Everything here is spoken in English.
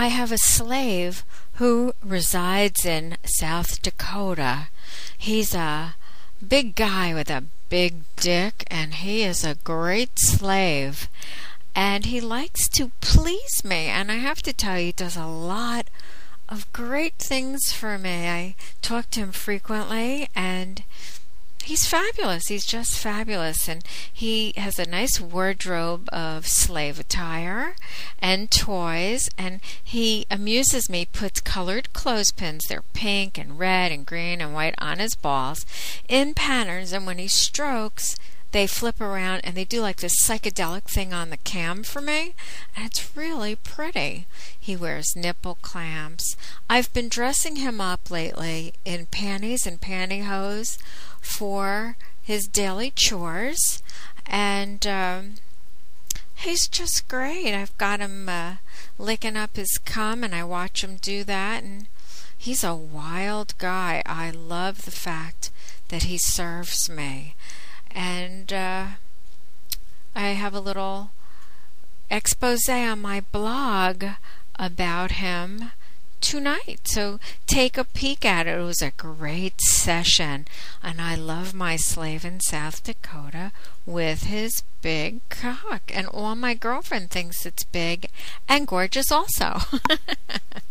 I have a slave who resides in South Dakota. He's a big guy with a big dick, and he is a great slave. And he likes to please me, and I have to tell you, he does a lot of great things for me. I talk to him frequently, and he's fabulous. He's just fabulous. And he has a nice wardrobe of slave attire and toys, and he amuses me, puts colored clothespins, they're pink and red and green and white, on his balls in patterns, and when he strokes, they flip around and they do like this psychedelic thing on the cam for me, and it's really pretty. He wears nipple clamps. I've been dressing him up lately in panties and pantyhose for his daily chores, and he's just great. I've got him licking up his cum, and I watch him do that, and he's a wild guy. I love the fact that he serves me. And I have a little expose on my blog about him tonight, so take a peek at it. It was a great session, and I love my slave in South Dakota with his big cock, and all my girlfriend thinks it's big and gorgeous also.